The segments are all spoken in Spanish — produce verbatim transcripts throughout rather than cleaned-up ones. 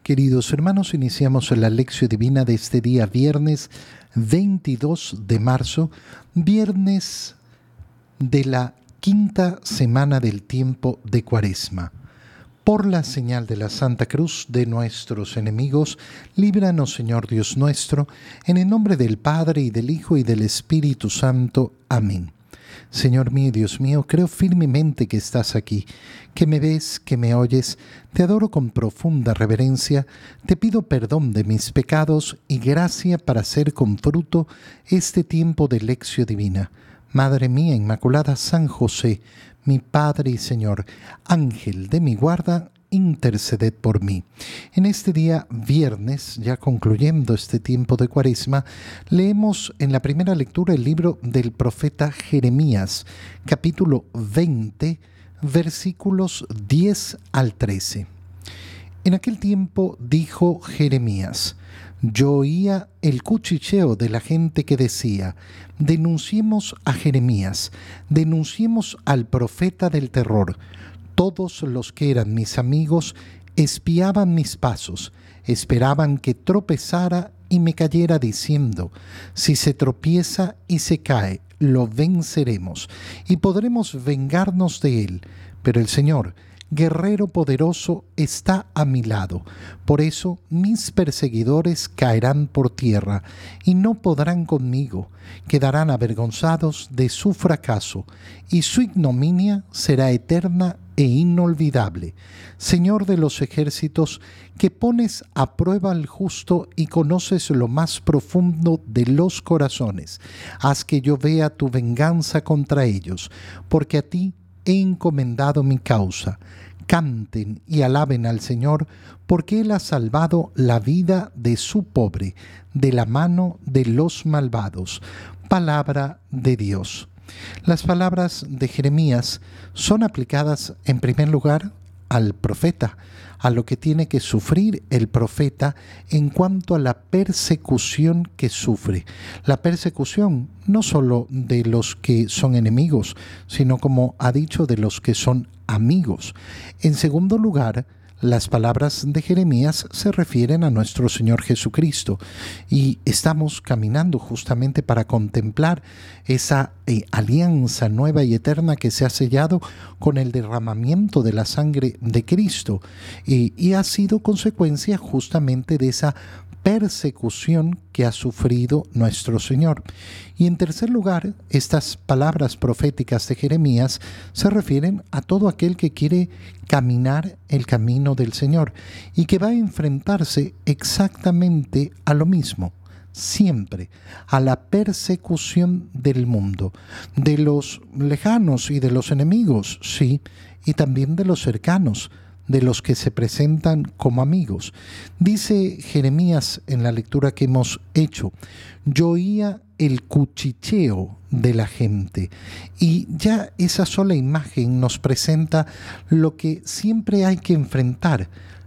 Queridos hermanos, iniciamos la lección divina de este día, viernes veintidós de marzo, viernes de la quinta semana del tiempo de Cuaresma. Por la señal de la Santa Cruz de nuestros enemigos, líbranos, Señor Dios nuestro, en el nombre del Padre, y del Hijo, y del Espíritu Santo. Amén. Señor mío y Dios mío, creo firmemente que estás aquí, que me ves, que me oyes. Te adoro con profunda reverencia, te pido perdón de mis pecados y gracia para hacer con fruto este tiempo de lección divina. Madre mía Inmaculada, San José, mi Padre y Señor, Ángel de mi guarda, interceded por mí. En este día viernes, ya concluyendo este tiempo de Cuaresma, leemos en la primera lectura el libro del profeta Jeremías, capítulo veinte, versículos diez al trece. En aquel tiempo dijo Jeremías: yo oía el cuchicheo de la gente que decía: denunciemos a Jeremías, denunciemos al profeta del terror. Todos los que eran mis amigos espiaban mis pasos, esperaban que tropezara y me cayera diciendo: si se tropieza y se cae, lo venceremos y podremos vengarnos de él. Pero el Señor, guerrero poderoso, está a mi lado. Por eso mis perseguidores caerán por tierra y no podrán conmigo. Quedarán avergonzados de su fracaso y su ignominia será eterna e inolvidable. Señor de los ejércitos, que pones a prueba al justo y conoces lo más profundo de los corazones, haz que yo vea tu venganza contra ellos, porque a ti he encomendado mi causa. Canten y alaben al Señor, porque Él ha salvado la vida de su pobre, de la mano de los malvados. Palabra de Dios. Las palabras de Jeremías son aplicadas en primer lugar al profeta, a lo que tiene que sufrir el profeta en cuanto a la persecución que sufre. La persecución no solo de los que son enemigos, sino, como ha dicho, de los que son amigos. En segundo lugar, las palabras de Jeremías se refieren a nuestro Señor Jesucristo, y estamos caminando justamente para contemplar esa eh, alianza nueva y eterna que se ha sellado con el derramamiento de la sangre de Cristo, y, y ha sido consecuencia justamente de esa persecución que ha sufrido nuestro Señor. Y en tercer lugar, estas palabras proféticas de Jeremías se refieren a todo aquel que quiere caminar el camino del Señor y que va a enfrentarse exactamente a lo mismo, siempre, a la persecución del mundo, de los lejanos y de los enemigos, sí, y también de los cercanos, de los que se presentan como amigos. Dice Jeremías en la lectura que hemos hecho: yo oía el cuchicheo de la gente. Y ya esa sola imagen nos presenta lo que siempre hay que enfrentar: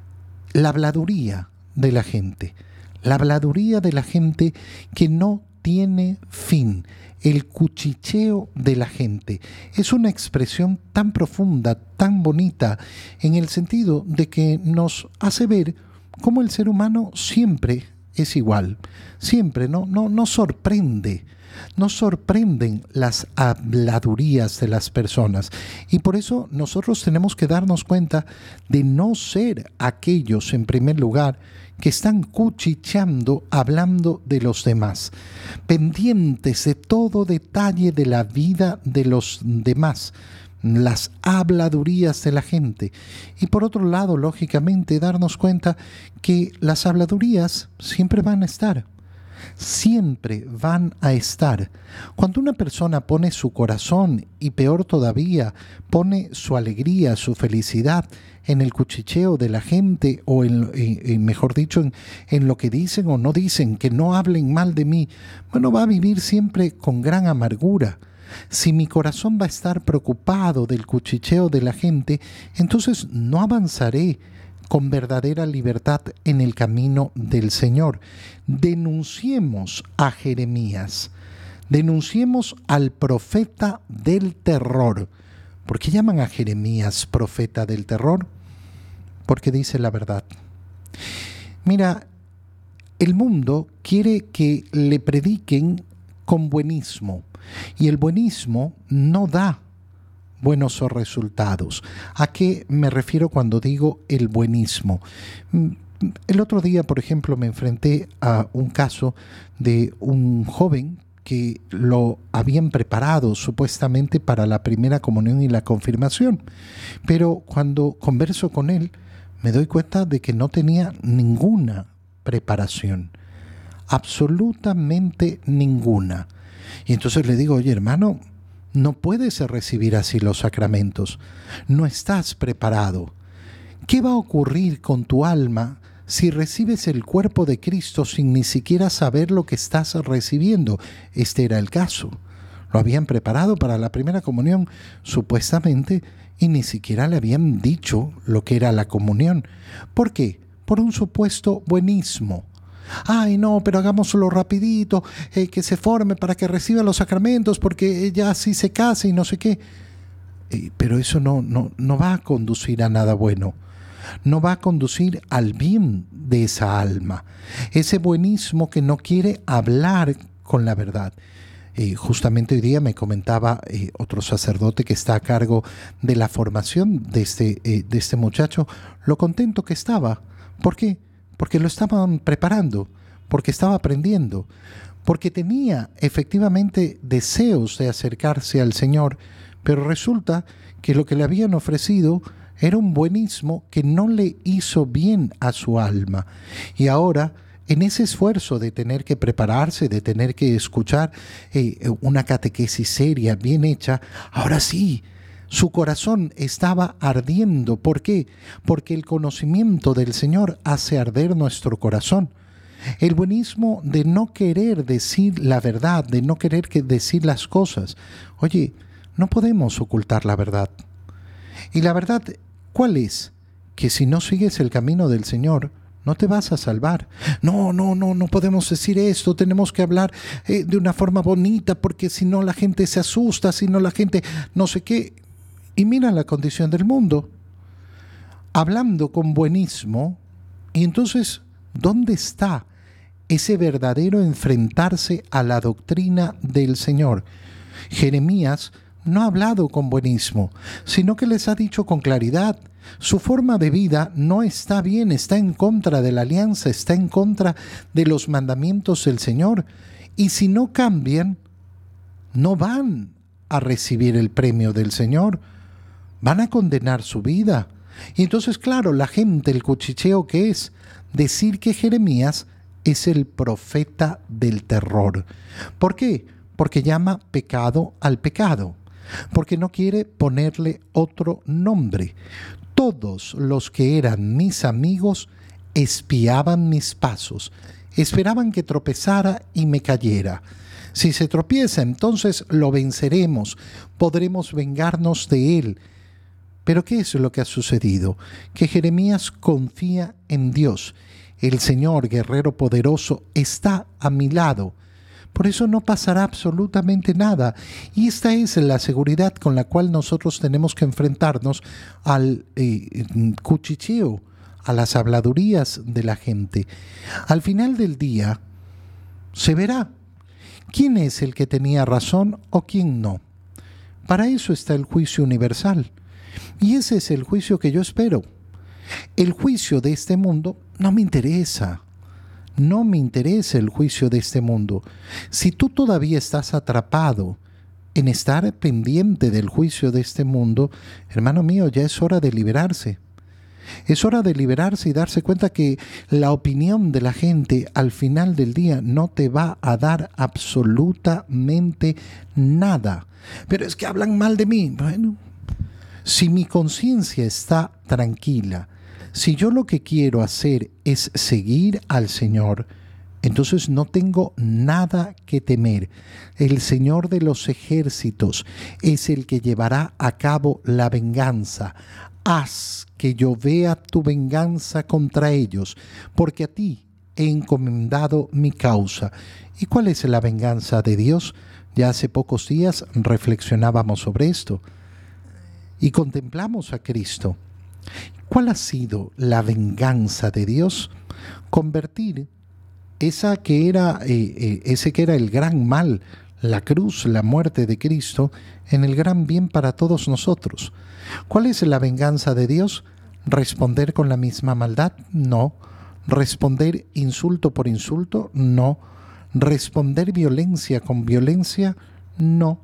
la habladuría de la gente. La habladuría de la gente que no tiene fin. El cuchicheo de la gente es una expresión tan profunda, tan bonita, en el sentido de que nos hace ver cómo el ser humano siempre es igual, siempre, no, no, no sorprende, nos sorprenden las habladurías de las personas, y por eso nosotros tenemos que darnos cuenta de no ser aquellos, en primer lugar, que están cuchicheando, hablando de los demás, pendientes de todo detalle de la vida de los demás, las habladurías de la gente. Y por otro lado, lógicamente, darnos cuenta que las habladurías siempre van a estar. Siempre van a estar. Cuando una persona pone su corazón, y peor todavía, pone su alegría, su felicidad en el cuchicheo de la gente, o en, en mejor dicho, en, en lo que dicen o no dicen, que no hablen mal de mí, bueno, va a vivir siempre con gran amargura. Si mi corazón va a estar preocupado del cuchicheo de la gente, entonces no avanzaré con verdadera libertad en el camino del Señor. Denunciemos a Jeremías, denunciemos al profeta del terror. ¿Por qué llaman a Jeremías profeta del terror? Porque dice la verdad. Mira, el mundo quiere que le prediquen con buenismo, y el buenismo no da buenos resultados. ¿A qué me refiero cuando digo el buenismo? El otro día, por ejemplo, me enfrenté a un caso de un joven que lo habían preparado supuestamente para la primera comunión y la confirmación, pero cuando converso con él me doy cuenta de que no tenía ninguna preparación, absolutamente ninguna. Y entonces le digo, oye hermano, no puedes recibir así los sacramentos, no estás preparado. ¿Qué va a ocurrir con tu alma si recibes el cuerpo de Cristo sin ni siquiera saber lo que estás recibiendo? Este era el caso. Lo habían preparado para la primera comunión, supuestamente, y ni siquiera le habían dicho lo que era la comunión. ¿Por qué? Por un supuesto buenismo. Ay, no, pero hagámoslo rapidito, eh, que se forme para que reciba los sacramentos, porque ya así se case y no sé qué. Eh, pero eso no, no, no va a conducir a nada bueno. No va a conducir al bien de esa alma. Ese buenismo que no quiere hablar con la verdad. Eh, justamente hoy día me comentaba eh, otro sacerdote que está a cargo de la formación de este, eh, de este muchacho, lo contento que estaba. ¿Por qué? Porque lo estaban preparando, porque estaba aprendiendo, porque tenía efectivamente deseos de acercarse al Señor, pero resulta que lo que le habían ofrecido era un buenismo que no le hizo bien a su alma. Y ahora, en ese esfuerzo de tener que prepararse, de tener que escuchar eh, una catequesis seria, bien hecha, ahora sí, su corazón estaba ardiendo. ¿Por qué? Porque el conocimiento del Señor hace arder nuestro corazón. El buenismo de no querer decir la verdad, de no querer que decir las cosas. Oye, no podemos ocultar la verdad. Y la verdad, ¿cuál es? Que si no sigues el camino del Señor, no te vas a salvar. No, no, no, no podemos decir esto, tenemos que hablar eh, de una forma bonita, porque si no la gente se asusta, si no la gente no sé qué. Y mira la condición del mundo, hablando con buenismo, y entonces, ¿dónde está ese verdadero enfrentarse a la doctrina del Señor? Jeremías no ha hablado con buenismo, sino que les ha dicho con claridad, su forma de vida no está bien, está en contra de la alianza, está en contra de los mandamientos del Señor, y si no cambian, no van a recibir el premio del Señor. Van a condenar su vida. Y entonces, claro, la gente, el cuchicheo que es decir que Jeremías es el profeta del terror. ¿Por qué? Porque llama pecado al pecado. Porque no quiere ponerle otro nombre. Todos los que eran mis amigos espiaban mis pasos. Esperaban que tropezara y me cayera. Si se tropieza, entonces lo venceremos. Podremos vengarnos de él. Pero ¿qué es lo que ha sucedido? Que Jeremías confía en Dios. El Señor, guerrero poderoso, está a mi lado. Por eso no pasará absolutamente nada. Y esta es la seguridad con la cual nosotros tenemos que enfrentarnos al eh, cuchicheo, a las habladurías de la gente. Al final del día, se verá quién es el que tenía razón o quién no. Para eso está el juicio universal. Y ese es el juicio que yo espero. El juicio de este mundo no me interesa. No me interesa el juicio de este mundo. Si tú todavía estás atrapado en estar pendiente del juicio de este mundo, hermano mío, ya es hora de liberarse. Es hora de liberarse y darse cuenta que la opinión de la gente al final del día no te va a dar absolutamente nada. Pero es que hablan mal de mí. Bueno, si mi conciencia está tranquila, si yo lo que quiero hacer es seguir al Señor, entonces no tengo nada que temer. El Señor de los ejércitos es el que llevará a cabo la venganza. Haz que yo vea tu venganza contra ellos, porque a ti he encomendado mi causa. ¿Y cuál es la venganza de Dios? Ya hace pocos días reflexionábamos sobre esto y contemplamos a Cristo. ¿Cuál ha sido la venganza de Dios? convertir esa que era, eh, eh, ese que era el gran mal, la cruz, la muerte de Cristo, en el gran bien para todos nosotros. ¿Cuál es la venganza de Dios? ¿Responder con la misma maldad? No. ¿Responder insulto por insulto? No. ¿Responder violencia con violencia? No.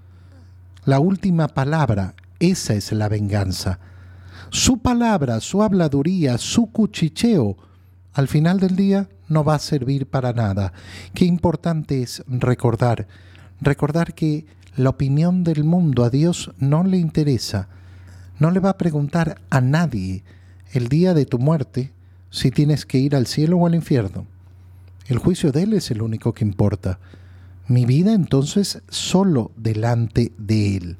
La última palabra, esa es la venganza. Su palabra, su habladuría, su cuchicheo, al final del día no va a servir para nada. Qué importante es recordar, recordar que la opinión del mundo a Dios no le interesa. No le va a preguntar a nadie el día de tu muerte si tienes que ir al cielo o al infierno. El juicio de Él es el único que importa. Mi vida entonces solo delante de Él.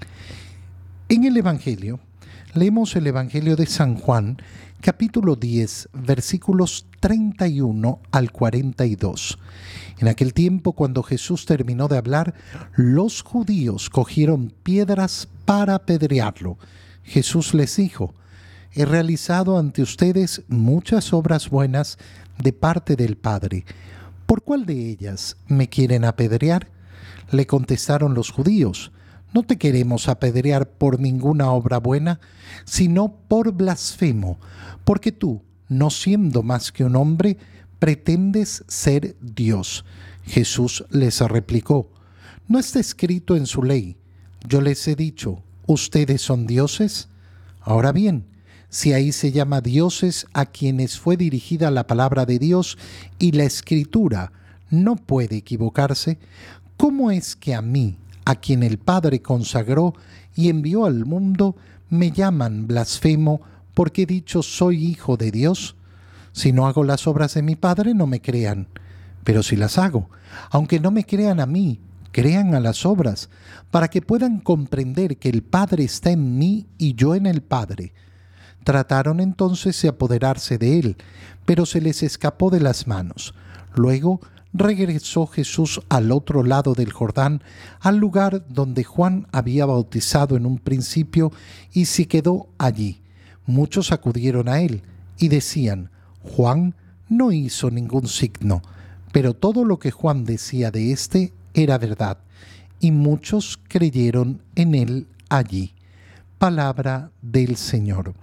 En el Evangelio, leemos el Evangelio de San Juan, capítulo diez, versículos treinta y uno al cuarenta y dos. En aquel tiempo, cuando Jesús terminó de hablar, los judíos cogieron piedras para apedrearlo. Jesús les dijo: he realizado ante ustedes muchas obras buenas de parte del Padre. ¿Por cuál de ellas me quieren apedrear? Le contestaron los judíos: no te queremos apedrear por ninguna obra buena, sino por blasfemo, porque tú, no siendo más que un hombre, pretendes ser Dios. Jesús les replicó: ¿no está escrito en su ley: yo les he dicho, ustedes son dioses? Ahora bien, si ahí se llama dioses a quienes fue dirigida la palabra de Dios y la Escritura no puede equivocarse, ¿cómo es que a mí, a quien el Padre consagró y envió al mundo, me llaman blasfemo porque he dicho soy hijo de Dios? Si no hago las obras de mi Padre, no me crean. Pero si las hago, aunque no me crean a mí, crean a las obras, para que puedan comprender que el Padre está en mí y yo en el Padre. Trataron entonces de apoderarse de él, pero se les escapó de las manos. Luego regresó Jesús al otro lado del Jordán, al lugar donde Juan había bautizado en un principio, y se quedó allí. Muchos acudieron a él y decían: Juan no hizo ningún signo, pero todo lo que Juan decía de éste era verdad, y muchos creyeron en él allí. Palabra del Señor.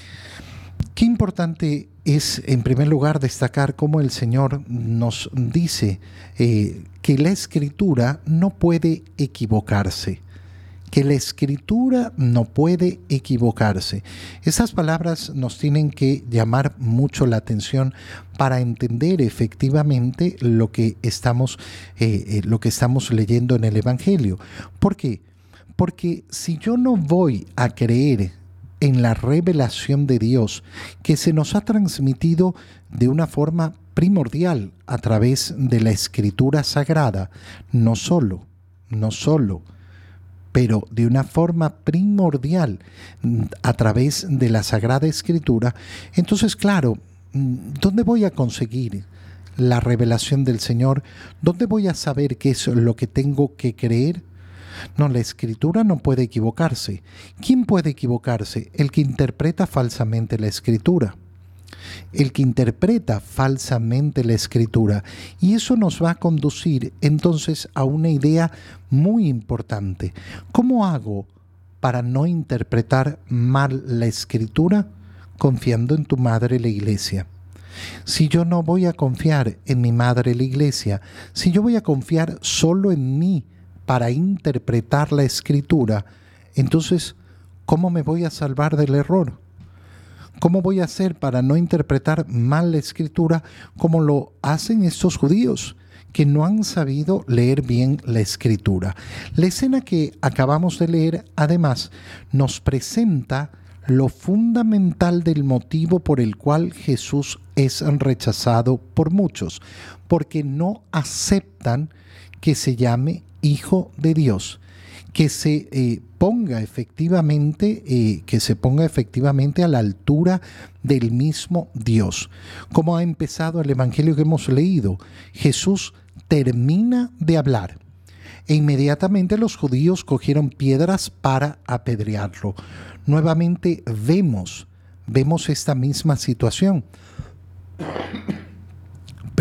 Qué importante es, en primer lugar, destacar cómo el Señor nos dice eh, que la Escritura no puede equivocarse, que la Escritura no puede equivocarse. Esas palabras nos tienen que llamar mucho la atención para entender efectivamente lo que estamos, eh, eh, lo que estamos leyendo en el Evangelio. ¿Por qué? Porque si yo no voy a creer en la revelación de Dios que se nos ha transmitido de una forma primordial a través de la Escritura Sagrada, no solo, no solo, pero de una forma primordial a través de la Sagrada Escritura, entonces, claro, ¿dónde voy a conseguir la revelación del Señor? ¿Dónde voy a saber qué es lo que tengo que creer? No, la Escritura no puede equivocarse. ¿Quién puede equivocarse? El que interpreta falsamente la Escritura. El que interpreta falsamente la Escritura. Y eso nos va a conducir entonces a una idea muy importante. ¿Cómo hago para no interpretar mal la Escritura? Confiando en tu madre, la Iglesia. Si yo no voy a confiar en mi madre, la Iglesia, si yo voy a confiar solo en mí para interpretar la Escritura, entonces, ¿cómo me voy a salvar del error? ¿Cómo voy a hacer para no interpretar mal la Escritura como lo hacen estos judíos que no han sabido leer bien la Escritura? La escena que acabamos de leer, además, nos presenta lo fundamental del motivo por el cual Jesús es rechazado por muchos, porque no aceptan que se llame Hijo de Dios, que se eh, ponga efectivamente, eh, que se ponga efectivamente a la altura del mismo Dios. Como ha empezado el Evangelio que hemos leído, Jesús termina de hablar e inmediatamente los judíos cogieron piedras para apedrearlo. Nuevamente vemos, vemos esta misma situación.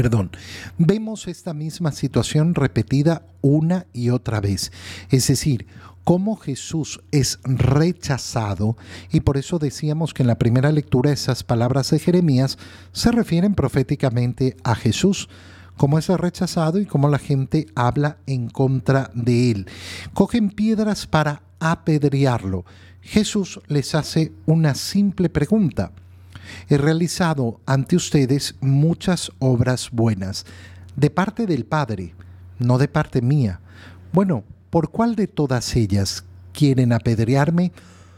Perdón, vemos esta misma situación repetida una y otra vez. Es decir, cómo Jesús es rechazado, y por eso decíamos que en la primera lectura esas palabras de Jeremías se refieren proféticamente a Jesús, cómo es rechazado y cómo la gente habla en contra de él. Cogen piedras para apedrearlo. Jesús les hace una simple pregunta. He realizado ante ustedes muchas obras buenas, de parte del Padre, no de parte mía. Bueno, ¿por cuál de todas ellas quieren apedrearme?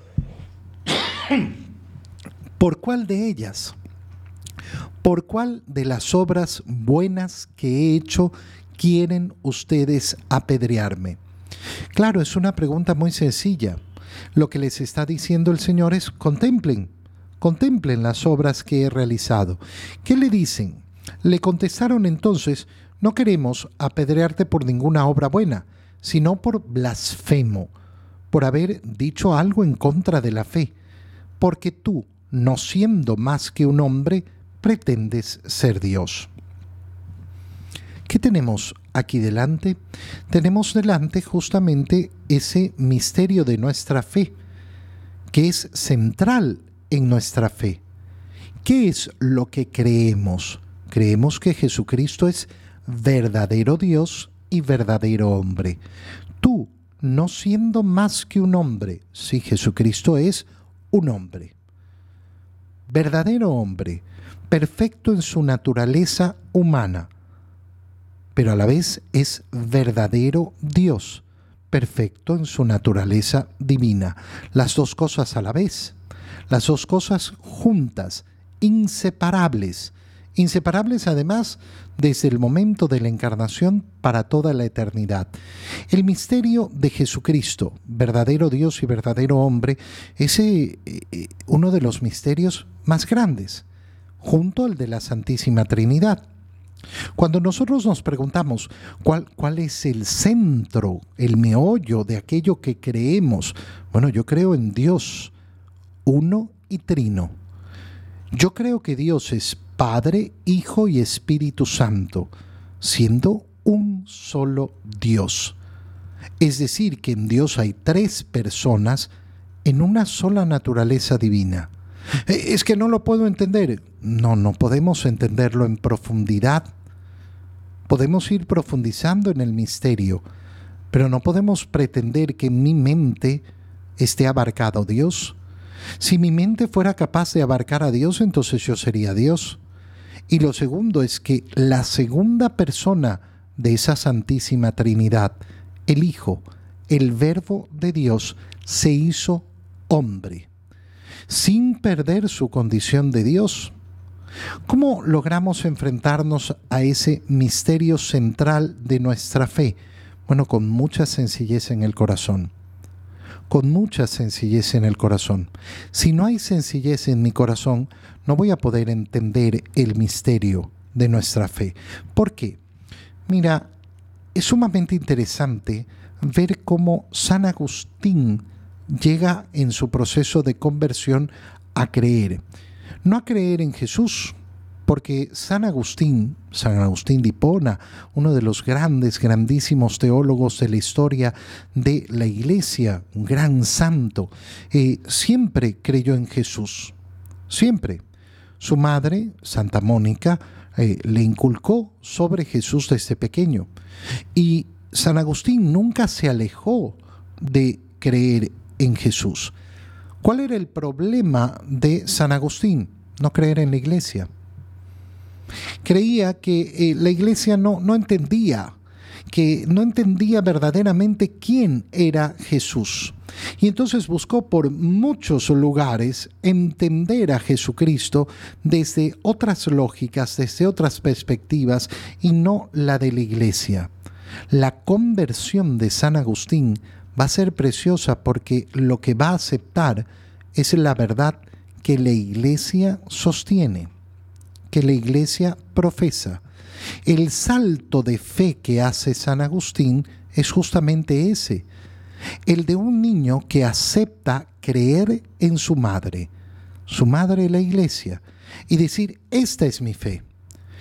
¿Por cuál de ellas? ¿Por cuál de las obras buenas que he hecho quieren ustedes apedrearme? Claro, es una pregunta muy sencilla. Lo que les está diciendo el Señor es: contemplen, contemplen las obras que he realizado. ¿Qué le dicen? Le contestaron entonces: no queremos apedrearte por ninguna obra buena, sino por blasfemo, por haber dicho algo en contra de la fe, porque tú, no siendo más que un hombre, pretendes ser Dios. ¿Qué tenemos aquí delante? Tenemos delante justamente ese misterio de nuestra fe, que es central en nuestra fe. ¿Qué es lo que creemos? Creemos que Jesucristo es verdadero Dios y verdadero hombre. Tú, no siendo más que un hombre, si Jesucristo es un hombre. Verdadero hombre, perfecto en su naturaleza humana, pero a la vez es verdadero Dios, perfecto en su naturaleza divina. Las dos cosas a la vez, las dos cosas juntas, inseparables. Inseparables además desde el momento de la encarnación para toda la eternidad. El misterio de Jesucristo, verdadero Dios y verdadero hombre, es eh, eh, uno de los misterios más grandes, junto al de la Santísima Trinidad. Cuando nosotros nos preguntamos cuál, cuál es el centro, el meollo de aquello que creemos, bueno, yo creo en Dios, uno y trino. Yo creo que Dios es Padre, Hijo y Espíritu Santo, siendo un solo Dios. Es decir, que en Dios hay tres personas en una sola naturaleza divina. Es que no lo puedo entender. No, no podemos entenderlo en profundidad. Podemos ir profundizando en el misterio, pero no podemos pretender que en mi mente esté abarcado Dios. Si mi mente fuera capaz de abarcar a Dios, entonces yo sería Dios. Y lo segundo es que la segunda persona de esa Santísima Trinidad, el Hijo, el Verbo de Dios, se hizo hombre, sin perder su condición de Dios. ¿Cómo logramos enfrentarnos a ese misterio central de nuestra fe? Bueno, con mucha sencillez en el corazón. Con mucha sencillez en el corazón. Si no hay sencillez en mi corazón, no voy a poder entender el misterio de nuestra fe. ¿Por qué? Mira, es sumamente interesante ver cómo San Agustín llega en su proceso de conversión a creer. No a creer en Jesús, porque San Agustín, San Agustín de Hipona, uno de los grandes, grandísimos teólogos de la historia de la Iglesia, un gran santo, eh, siempre creyó en Jesús, siempre. Su madre, Santa Mónica, eh, le inculcó sobre Jesús desde pequeño. Y San Agustín nunca se alejó de creer en Jesús. ¿Cuál era el problema de San Agustín? No creer en la Iglesia. Creía que eh, la Iglesia no, no entendía, que no entendía verdaderamente quién era Jesús. Y entonces buscó por muchos lugares entender a Jesucristo desde otras lógicas, desde otras perspectivas, y no la de la Iglesia. La conversión de San Agustín va a ser preciosa porque lo que va a aceptar es la verdad que la Iglesia sostiene, que la Iglesia profesa. El salto de fe que hace San Agustín es justamente ese, el de un niño que acepta creer en su madre, su madre la Iglesia, y decir: esta es mi fe.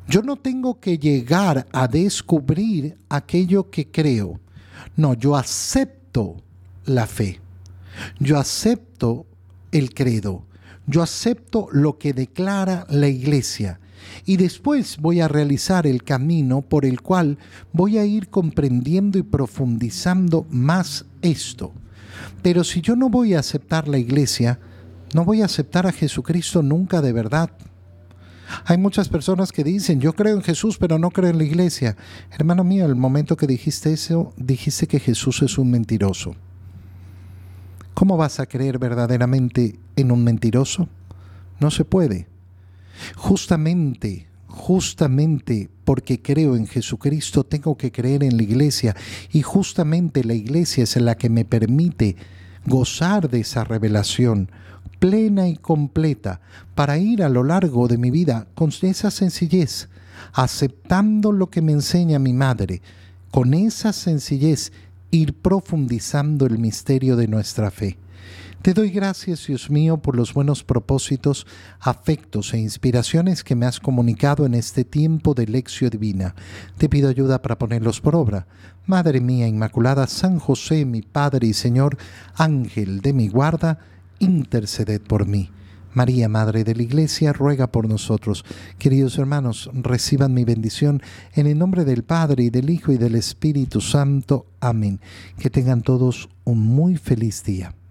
Yo no tengo que llegar a descubrir aquello que creo. No, yo acepto la fe. Yo acepto el credo. Yo acepto lo que declara la Iglesia. Y después voy a realizar el camino por el cual voy a ir comprendiendo y profundizando más esto. Pero si yo no voy a aceptar la Iglesia, no voy a aceptar a Jesucristo nunca de verdad. Hay muchas personas que dicen, yo creo en Jesús, pero no creo en la Iglesia. Hermano mío, el momento que dijiste eso, dijiste que Jesús es un mentiroso. ¿Cómo vas a creer verdaderamente en un mentiroso? No se puede. Justamente, justamente porque creo en Jesucristo, tengo que creer en la Iglesia. Y justamente la Iglesia es la que me permite gozar de esa revelación plena y completa para ir a lo largo de mi vida con esa sencillez, aceptando lo que me enseña mi madre, con esa sencillez ir profundizando el misterio de nuestra fe. Te doy gracias, Dios mío, por los buenos propósitos, afectos e inspiraciones que me has comunicado en este tiempo de lección divina. Te pido ayuda para ponerlos por obra. Madre mía Inmaculada, San José, mi Padre y Señor, Ángel de mi guarda, interceded por mí. María, Madre de la Iglesia, ruega por nosotros. Queridos hermanos, reciban mi bendición en el nombre del Padre, y del Hijo, y del Espíritu Santo. Amén. Que tengan todos un muy feliz día.